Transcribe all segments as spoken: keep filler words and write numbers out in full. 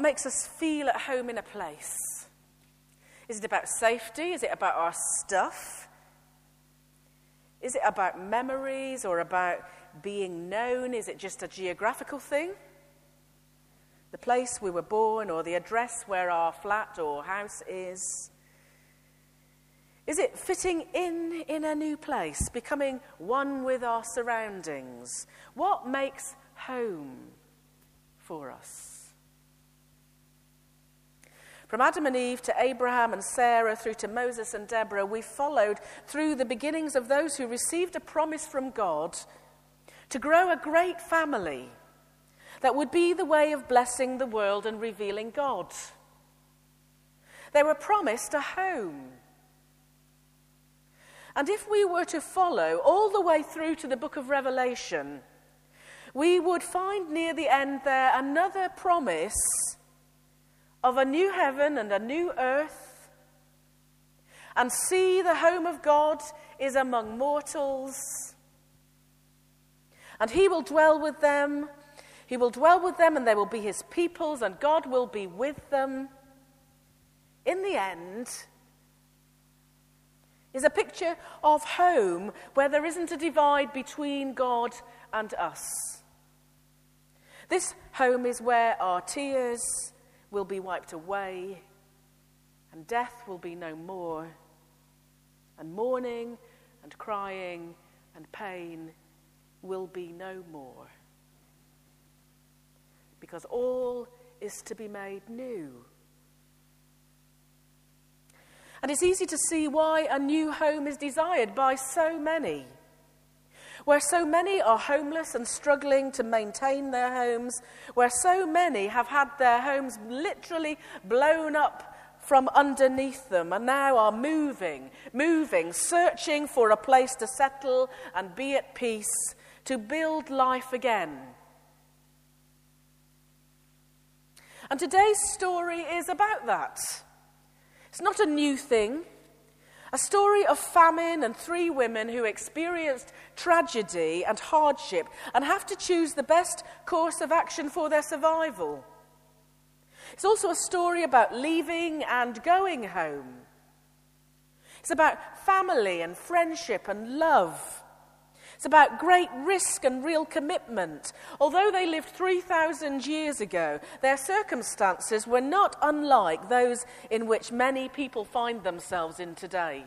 makes us feel at home in a place? Is it about safety? Is it about our stuff? Is it about memories or about being known? Is it just a geographical thing? The place we were born or the address where our flat or house is? Is it fitting in in a new place, becoming one with our surroundings? What makes home for us? From Adam and Eve to Abraham and Sarah through to Moses and Deborah, we followed through the beginnings of those who received a promise from God to grow a great family that would be the way of blessing the world and revealing God. They were promised a home. And if we were to follow all the way through to the book of Revelation, we would find near the end there another promise of a new heaven and a new earth, and see the home of God is among mortals, and he will dwell with them. He will dwell with them, and they will be his peoples, and God will be with them. In the end, is a picture of home where there isn't a divide between God and us. This home is where our tears will be wiped away, and death will be no more, and mourning and crying and pain will be no more, because all is to be made new. And it's easy to see why a new home is desired by so many. Where so many are homeless and struggling to maintain their homes, where so many have had their homes literally blown up from underneath them and now are moving, moving, searching for a place to settle and be at peace, to build life again. And today's story is about that. It's not a new thing. A story of famine and three women who experienced tragedy and hardship and have to choose the best course of action for their survival. It's also a story about leaving and going home. It's about family and friendship and love. It's about great risk and real commitment. Although they lived three thousand years ago, their circumstances were not unlike those in which many people find themselves in today.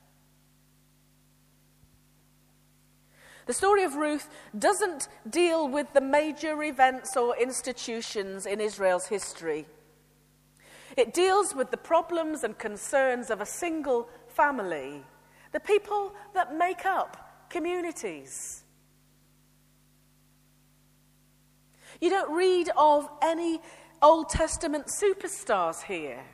The story of Ruth doesn't deal with the major events or institutions in Israel's history. It deals with the problems and concerns of a single family, the people that make up communities. You don't read of any Old Testament superstars here.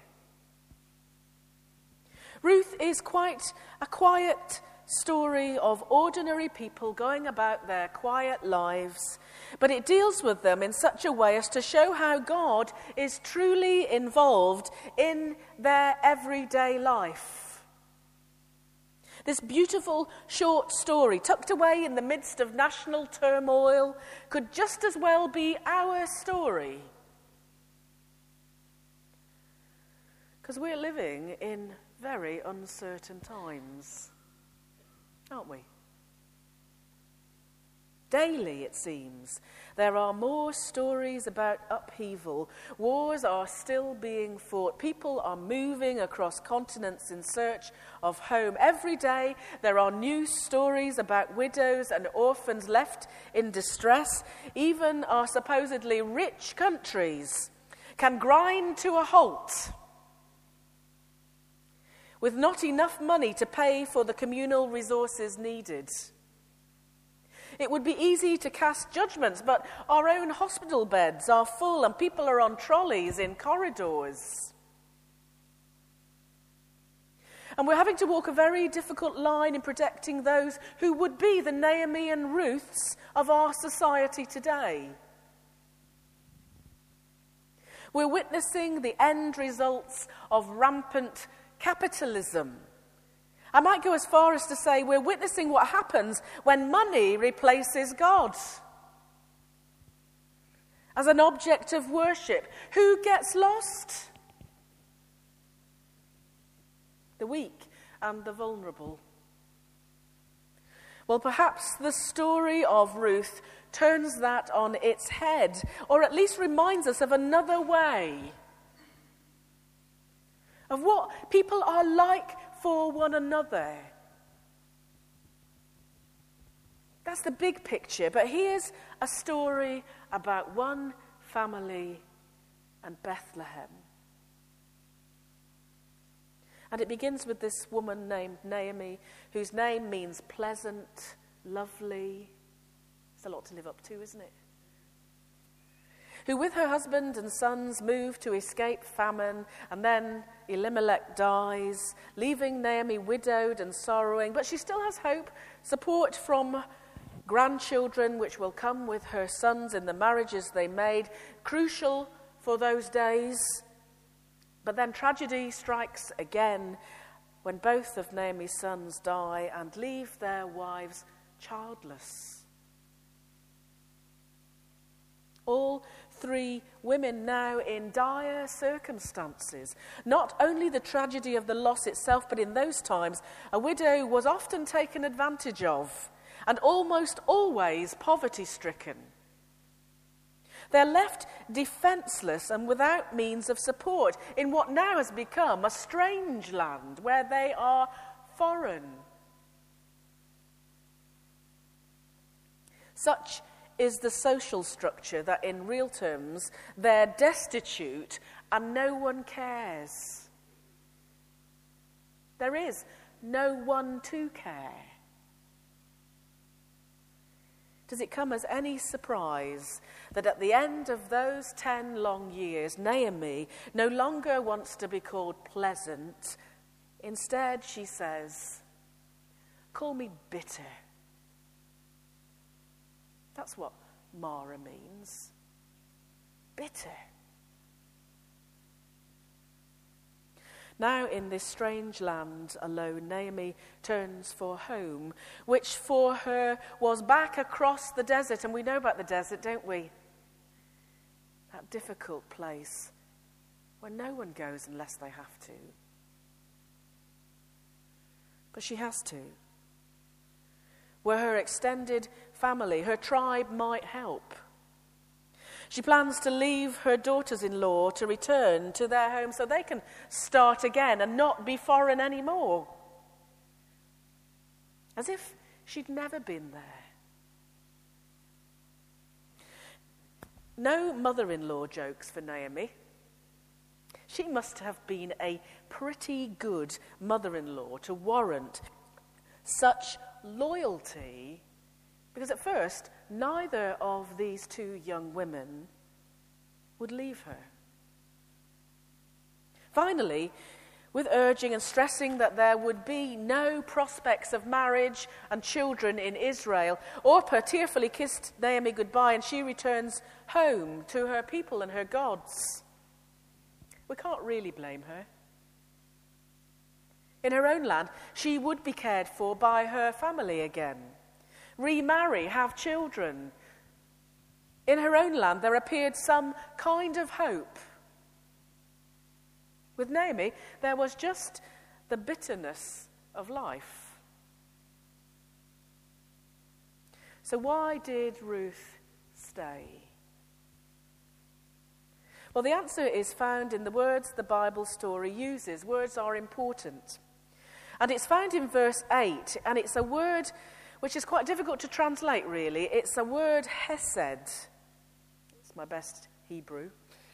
Ruth is quite a quiet story of ordinary people going about their quiet lives, but it deals with them in such a way as to show how God is truly involved in their everyday life. This beautiful short story, tucked away in the midst of national turmoil, could just as well be our story. Because we're living in very uncertain times, aren't we? Daily, it seems, there are more stories about upheaval. Wars are still being fought. People are moving across continents in search of home. Every day, there are new stories about widows and orphans left in distress. Even our supposedly rich countries can grind to a halt with not enough money to pay for the communal resources needed. It would be easy to cast judgments, but our own hospital beds are full and people are on trolleys in corridors. And we're having to walk a very difficult line in protecting those who would be the Naomi and Ruths of our society today. We're witnessing the end results of rampant capitalism. I might go as far as to say we're witnessing what happens when money replaces God. as an object of worship. Who gets lost? The weak and the vulnerable. Well, perhaps the story of Ruth turns that on its head, or at least reminds us of another way of what people are like for one another. That's the big picture, but here's a story about one family and Bethlehem. And it begins with this woman named Naomi, whose name means pleasant, lovely. It's a lot to live up to, isn't it? Who with her husband and sons moved to escape famine, and then Elimelech dies, leaving Naomi widowed and sorrowing, but she still has hope, support from grandchildren which will come with her sons in the marriages they made, crucial for those days. But then tragedy strikes again when both of Naomi's sons die and leave their wives childless. All three women now in dire circumstances. Not only the tragedy of the loss itself, but in those times, a widow was often taken advantage of and almost always poverty-stricken. They're left defenseless and without means of support in what now has become a strange land where they are foreign. Such is the social structure that in real terms they're destitute and no one cares. There is no one to care. Does it come as any surprise that at the end of those ten long years, Naomi no longer wants to be called pleasant. Instead, she says, "Call me bitter." That's what Mara means. Bitter. Now in this strange land alone, Naomi turns for home, which for her was back across the desert. And we know about the desert, don't we? That difficult place where no one goes unless they have to. But she has to. Where her extended family, her tribe might help. She plans to leave her daughters-in-law to return to their home so they can start again and not be foreign anymore. As if she'd never been there. No mother-in-law jokes for Naomi. She must have been a pretty good mother-in-law to warrant such loyalty, because at first, neither of these two young women would leave her. Finally, with urging and stressing that there would be no prospects of marriage and children in Israel, Orpah tearfully kissed Naomi goodbye, and she returns home to her people and her gods. We can't really blame her. In her own land, she would be cared for by her family again. Remarry, have children. In her own land, there appeared some kind of hope. With Naomi, there was just the bitterness of life. So why did Ruth stay? Well, the answer is found in the words the Bible story uses. Words are important. And it's found in verse eight, and it's a word which is quite difficult to translate, really. It's a word hesed. It's my best Hebrew.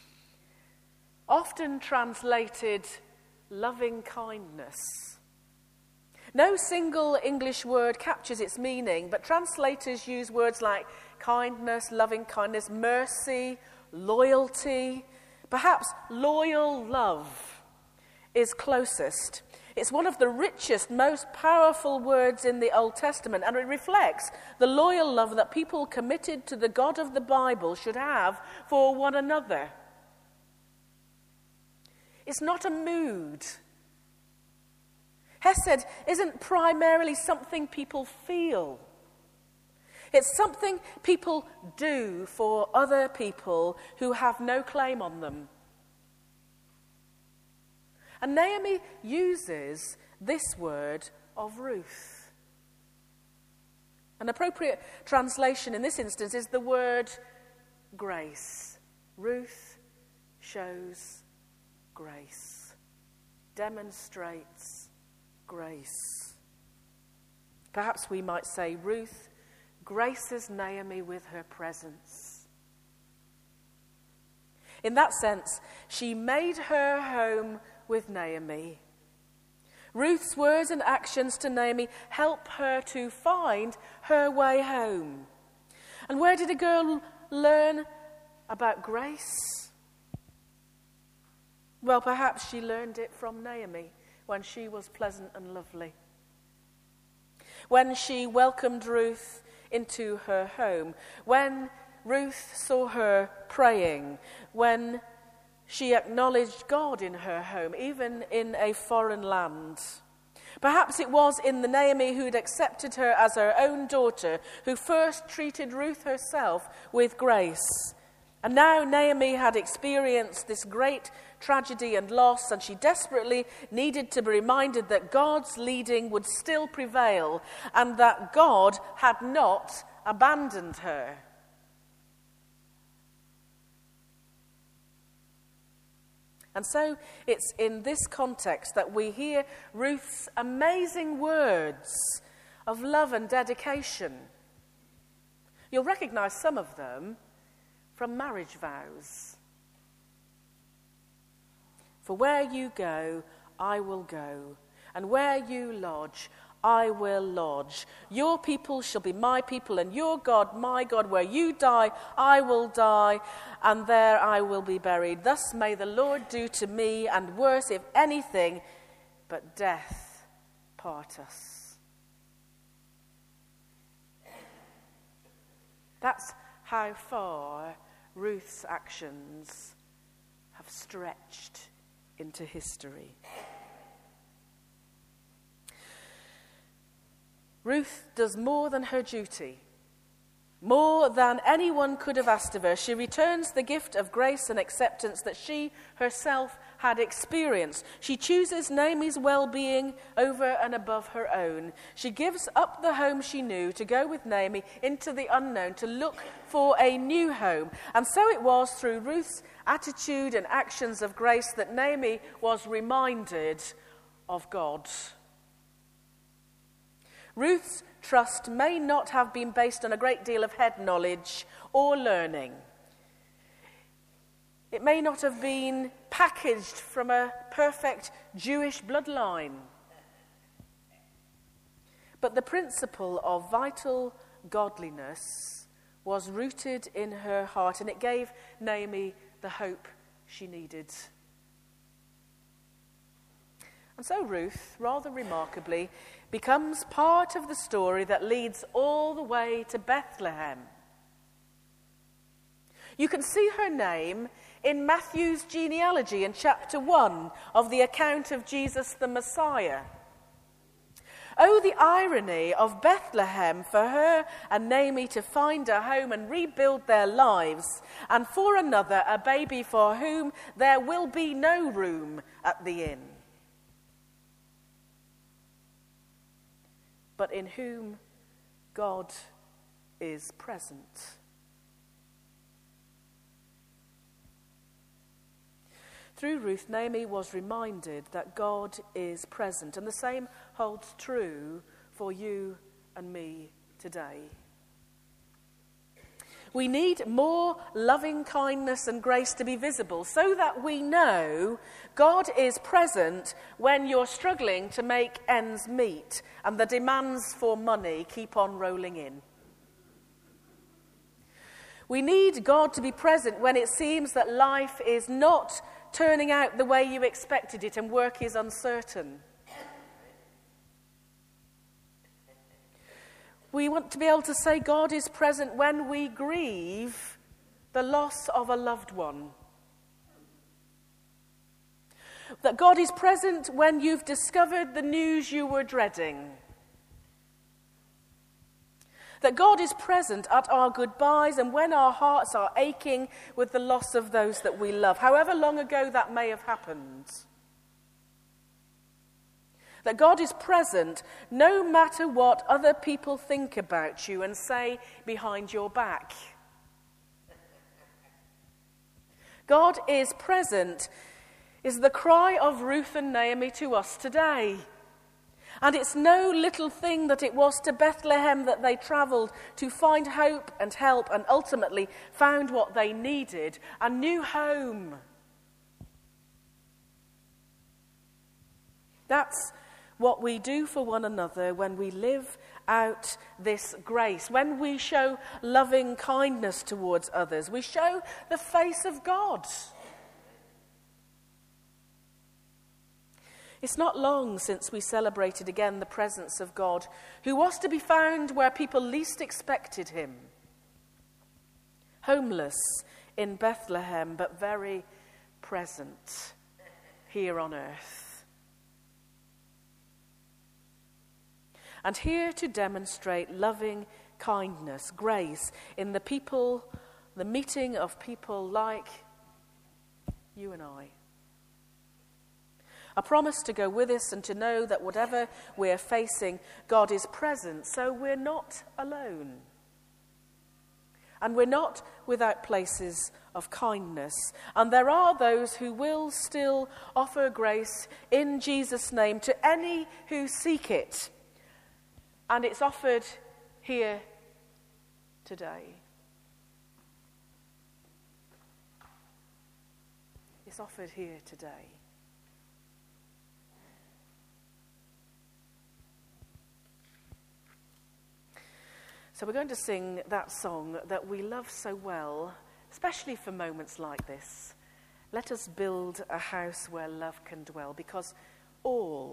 Often translated loving kindness. No single English word captures its meaning, but translators use words like kindness, loving kindness, mercy, loyalty. Perhaps loyal love is closest. It's one of the richest, most powerful words in the Old Testament, and it reflects the loyal love that people committed to the God of the Bible should have for one another. It's not a mood. Hesed isn't primarily something people feel. It's something people do for other people who have no claim on them. And Naomi uses this word of Ruth. An appropriate translation in this instance is the word grace. Ruth shows grace, demonstrates grace. Perhaps we might say Ruth graces Naomi with her presence. In that sense, she made her home with Naomi. Ruth's words and actions to Naomi help her to find her way home. And where did a girl learn about grace? Well, perhaps she learned it from Naomi when she was pleasant and lovely. When she welcomed Ruth into her home, when Ruth saw her praying, when she acknowledged God in her home, even in a foreign land. Perhaps it was in the Naomi who'd accepted her as her own daughter who first treated Ruth herself with grace. And now Naomi had experienced this great tragedy and loss, and she desperately needed to be reminded that God's leading would still prevail and that God had not abandoned her. And so it's in this context that we hear Ruth's amazing words of love and dedication. You'll recognize some of them from marriage vows. For where you go, I will go, and where you lodge, I will lodge. Your people shall be my people, and your God, my God. Where you die, I will die, and there I will be buried. Thus may the Lord do to me, and worse, if anything, but death part us. That's how far Ruth's actions have stretched into history. Ruth does more than her duty, more than anyone could have asked of her. She returns the gift of grace and acceptance that she herself had experienced. She chooses Naomi's well-being over and above her own. She gives up the home she knew to go with Naomi into the unknown, to look for a new home. And so it was through Ruth's attitude and actions of grace that Naomi was reminded of God. Ruth's trust may not have been based on a great deal of head knowledge or learning. It may not have been packaged from a perfect Jewish bloodline. But the principle of vital godliness was rooted in her heart, and it gave Naomi the hope she needed. And so Ruth, rather remarkably, becomes part of the story that leads all the way to Bethlehem. You can see her name in Matthew's genealogy in chapter one of the account of Jesus the Messiah. Oh, the irony of Bethlehem for her and Naomi to find a home and rebuild their lives, and for another, a baby for whom there will be no room at the inn. But in whom God is present. Through Ruth, Naomi was reminded that God is present, and the same holds true for you and me today. We need more loving kindness and grace to be visible so that we know God is present when you're struggling to make ends meet and the demands for money keep on rolling in. We need God to be present when it seems that life is not turning out the way you expected it and work is uncertain. We want to be able to say God is present when we grieve the loss of a loved one. That God is present when you've discovered the news you were dreading. That God is present at our goodbyes and when our hearts are aching with the loss of those that we love, however long ago that may have happened. That God is present no matter what other people think about you and say behind your back. God is present is the cry of Ruth and Naomi to us today. And it's no little thing that it was to Bethlehem that they travelled to find hope and help and ultimately found what they needed, a new home. That's what we do for one another when we live out this grace, when we show loving kindness towards others. We show the face of God. It's not long since we celebrated again the presence of God, who was to be found where people least expected him. Homeless in Bethlehem, but very present here on earth. And here to demonstrate loving kindness, grace in the people, the meeting of people like you and I. A promise to go with us and to know that whatever we're facing, God is present, so we're not alone. And we're not without places of kindness. And there are those who will still offer grace in Jesus' name to any who seek it. And it's offered here today. It's offered here today. So we're going to sing that song that we love so well, especially for moments like this. Let us build a house where love can dwell, because all